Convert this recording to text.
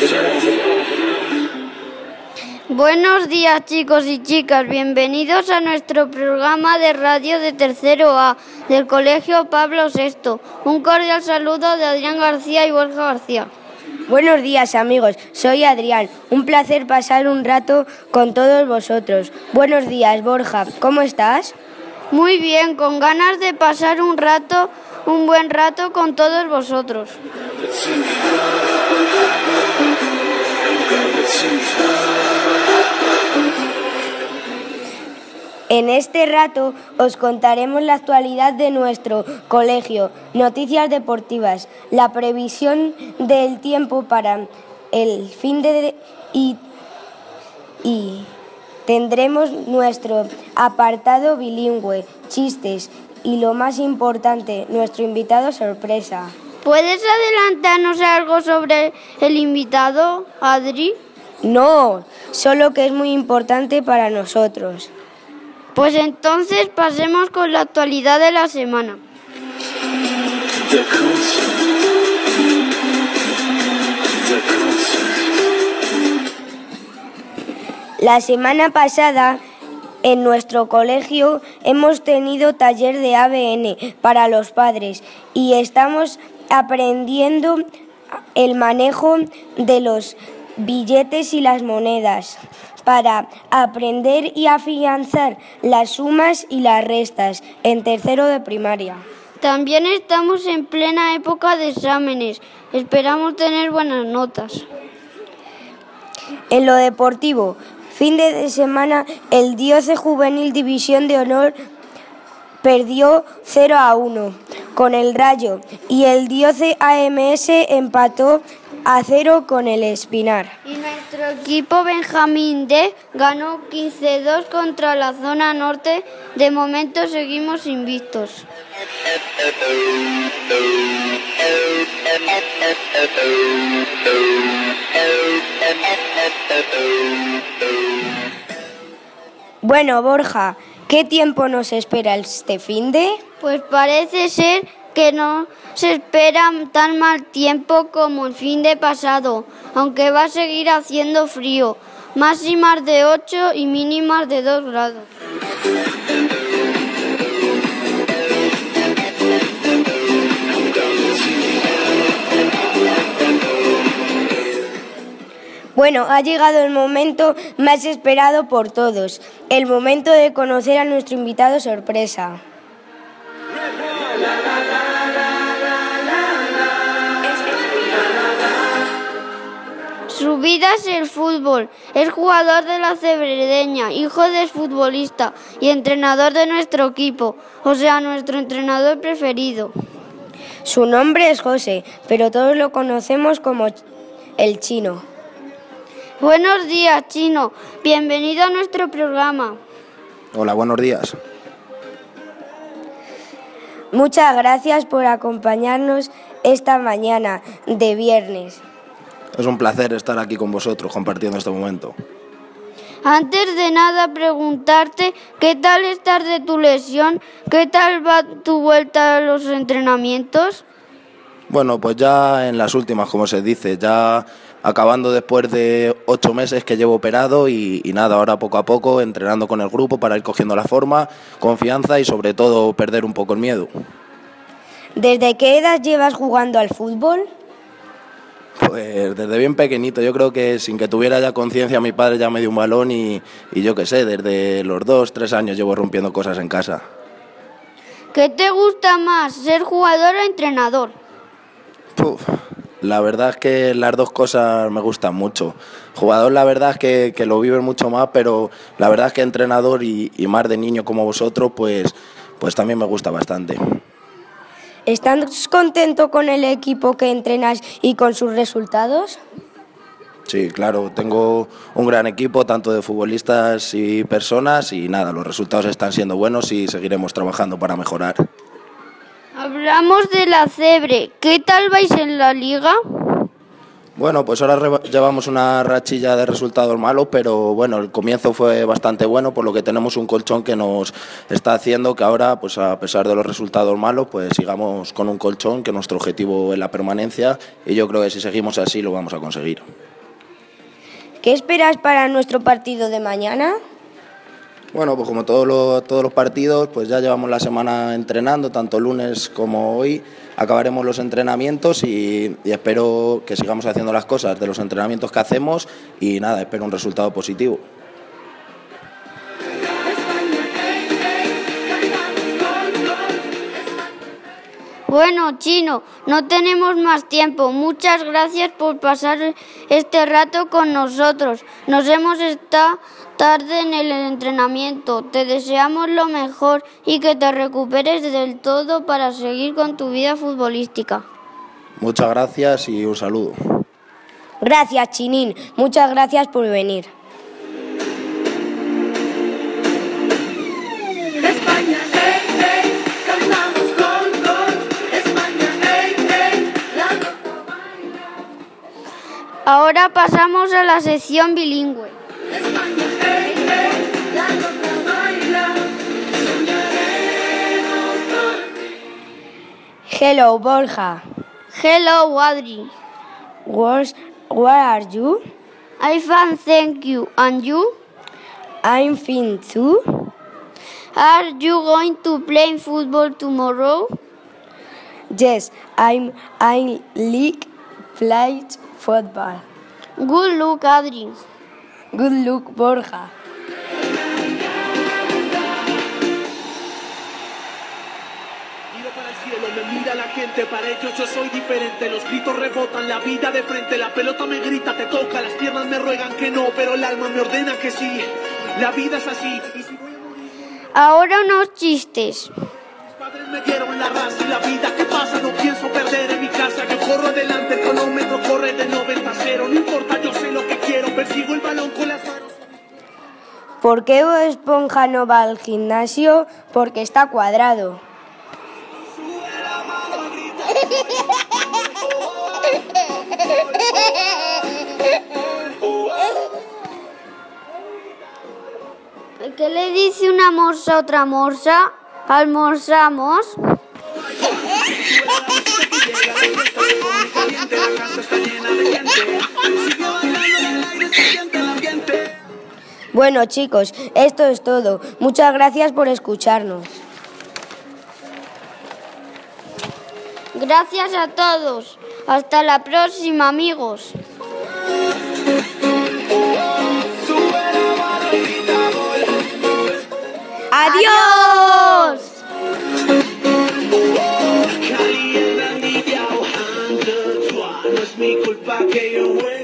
Buenos días, chicos y chicas, bienvenidos a nuestro programa de radio de tercero A del Colegio Pablo VI. Un cordial saludo de Adrián García y Borja García. Buenos días, amigos, soy Adrián. Un placer pasar un rato con todos vosotros. Buenos días, Borja, ¿cómo estás? Muy bien, con ganas de pasar un buen rato con todos vosotros. En este rato os contaremos la actualidad de nuestro colegio, noticias deportivas, la previsión del tiempo para el fin de y tendremos nuestro apartado bilingüe, chistes y lo más importante, nuestro invitado sorpresa. ¿Puedes adelantarnos algo sobre el invitado, Adri? No, solo que es muy importante para nosotros. Pues entonces pasemos con la actualidad de la semana. La semana pasada en nuestro colegio hemos tenido taller de ABN para los padres y estamos aprendiendo el manejo de los billetes y las monedas para aprender y afianzar las sumas y las restas en tercero de primaria. También estamos en plena época de exámenes. Esperamos tener buenas notas. En lo deportivo, fin de semana, el Dioce Juvenil División de Honor perdió 0-1 con el Rayo y el Dioce AMS empató a 0 con el Espinar. Y nuestro equipo Benjamín D ganó 15-2 contra la zona norte. De momento seguimos invictos. Bueno, Borja, ¿qué tiempo nos espera este finde? Pues parece ser que no se espera tan mal tiempo como el fin de pasado, aunque va a seguir haciendo frío, máximas de 8 y mínimas de 2 grados. Bueno, ha llegado el momento más esperado por todos, el momento de conocer a nuestro invitado sorpresa. Su vida es el fútbol, es jugador de la Cebredeña, hijo de futbolista y entrenador de nuestro equipo, o sea, nuestro entrenador preferido. Su nombre es José, pero todos lo conocemos como el Chino. Buenos días, Chino. Bienvenido a nuestro programa. Hola, buenos días. Muchas gracias por acompañarnos esta mañana de viernes. Es un placer estar aquí con vosotros compartiendo este momento. Antes de nada, preguntarte qué tal estás de tu lesión, qué tal va tu vuelta a los entrenamientos. Bueno, pues ya en las últimas, como se dice, ya acabando después de 8 meses que llevo operado y nada, ahora poco a poco entrenando con el grupo para ir cogiendo la forma, confianza y sobre todo perder un poco el miedo. ¿Desde qué edad llevas jugando al fútbol? Pues desde bien pequeñito, yo creo que sin que tuviera ya conciencia mi padre ya me dio un balón y yo qué sé, desde los 2, 3 años llevo rompiendo cosas en casa. ¿Qué te gusta más, ser jugador o entrenador? La verdad es que las dos cosas me gustan mucho. Jugador la verdad es que lo viven mucho más, pero la verdad es que entrenador y más de niño como vosotros, pues también me gusta bastante. ¿Estás contento con el equipo que entrenas y con sus resultados? Sí, claro, tengo un gran equipo, tanto de futbolistas y personas, y nada, los resultados están siendo buenos y seguiremos trabajando para mejorar. Hablamos de la Cebre. ¿Qué tal vais en la liga? Bueno, pues ahora llevamos una rachilla de resultados malos, pero bueno, el comienzo fue bastante bueno, por lo que tenemos un colchón que nos está haciendo que ahora, pues a pesar de los resultados malos, pues sigamos con un colchón, que nuestro objetivo es la permanencia, y yo creo que si seguimos así lo vamos a conseguir. ¿Qué esperas para nuestro partido de mañana? Bueno, pues como todos los partidos, pues ya llevamos la semana entrenando, tanto lunes como hoy. Acabaremos los entrenamientos y espero que sigamos haciendo las cosas de los entrenamientos que hacemos y nada, espero un resultado positivo. Bueno, Chino, no tenemos más tiempo. Muchas gracias por pasar este rato con nosotros. Nos hemos estado tarde en el entrenamiento. Te deseamos lo mejor y que te recuperes del todo para seguir con tu vida futbolística. Muchas gracias y un saludo. Gracias, Chinín. Muchas gracias por venir. España, hey, hey, cantamos gol, gol. España, hey, hey, la roca baila. Ahora pasamos a la sección bilingüe. España, hey, hey, la roca baila. Soñaremos con... Hello, Borja. Hello, Adri. Where are you? I'm fine, thank you. And you? I'm fine too. Are you going to play football tomorrow? Yes, I like play football. Good luck, Adri. Good luck, Borja. Miro para el cielo, me mira la gente, para ellos yo soy diferente. Los gritos rebotan, la vida de frente, la pelota me grita, te toca, las piernas me ruegan que no, pero el alma me ordena que sí. La vida es así, y si voy a morir, Ahora unos chistes. mis padres me dieron la raza y la vida. ¿Qué pasa? No pienso perder en mi casa, yo corro adelante, el cronómetro corre de 90-0. No importa, yo sé lo que quiero, persigo el balón con las manos. ¿Por qué Bob Esponja no va al gimnasio? Porque está cuadrado. ¿Qué le dice una morsa a otra morsa? ¿Almorzamos? Bueno, chicos, esto es todo. Muchas gracias por escucharnos. Gracias a todos. Hasta la próxima, amigos. ¡Adiós! Cali, el Randy, ya, no es mi culpa que yo